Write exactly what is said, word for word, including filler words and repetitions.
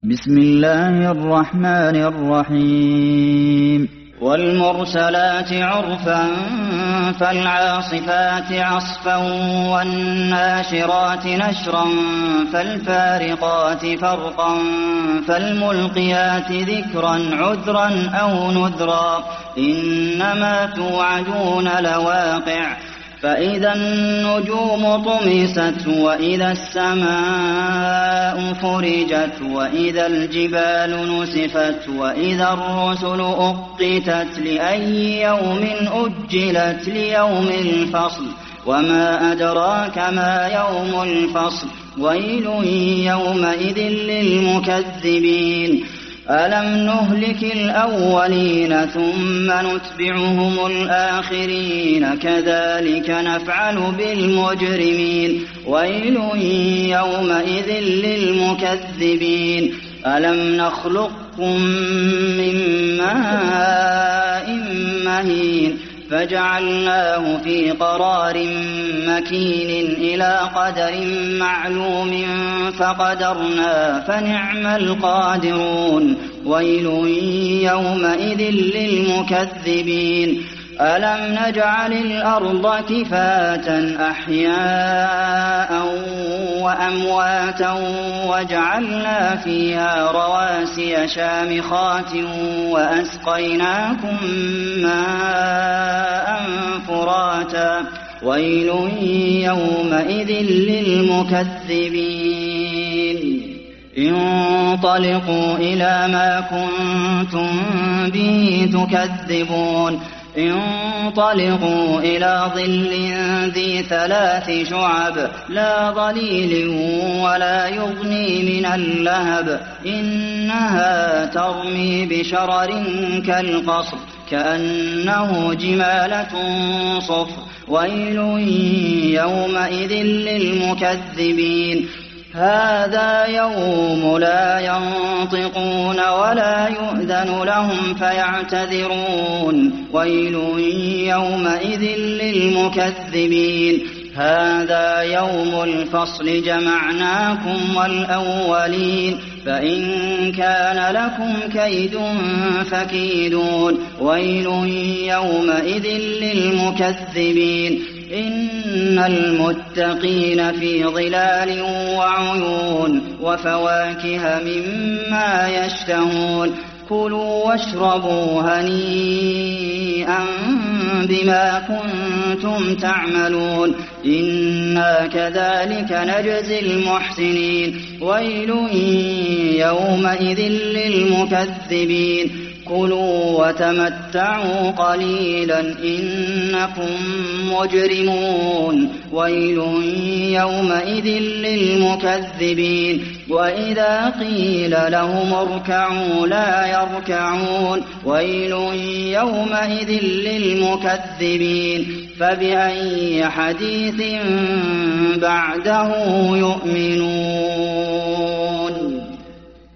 بسم الله الرحمن الرحيم والمرسلات عرفا فالعاصفات عصفا والناشرات نشرا فالفارقات فرقا فالملقيات ذكرا عذرا أو نذرا إنما توعدون لواقع فإذا النجوم طمست وإذا السماء فرجت وإذا الجبال نسفت وإذا الرسل أقتت لأي يوم أجلت ليوم الفصل وما أدراك ما يوم الفصل ويل يومئذ للمكذبين ألم نهلك الأولين ثم نتبعهم الآخرين كذلك نفعل بالمجرمين ويل يومئذ للمكذبين ألم نخلقكم من ماء مهين فجعلناه في قرار مكين إلى قدر معلوم فقدرنا فنعم القادرون ويل يومئذ للمكذبين ألم نجعل الأرض كفاة أحياء وأمواتا وجعلنا فيها رواسي شامخات وأسقيناكم ماء فراتا ويل يومئذ للمكذبين انطلقوا إلى ما كنتم به تكذبون انطلقوا إلى ظل ذي ثلاث شعب لا ظليل ولا يغني من اللهب إنها ترمي بشرر كالقصر كأنه جمالة صفر ويل يومئذ للمكذبين هذا يوم لا ينطقون ولا يؤذن لهم فيعتذرون ويل يومئذ للمكذبين هذا يوم الفصل جمعناكم والأولين فإن كان لكم كيد فكيدون ويل يومئذ للمكذبين إن المتقين في ظلال وعيون وفواكه مما يشتهون كلوا واشربوا هنيئا بما كنتم تعملون إنا كذلك نجزي المحسنين ويل يومئذ للمكذبين كلوا وتمتعوا قليلا إنكم مجرمون ويل يومئذ للمكذبين وإذا قيل لهم اركعوا لا يركعون ويل يومئذ للمكذبين فبأي حديث بعده يؤمنون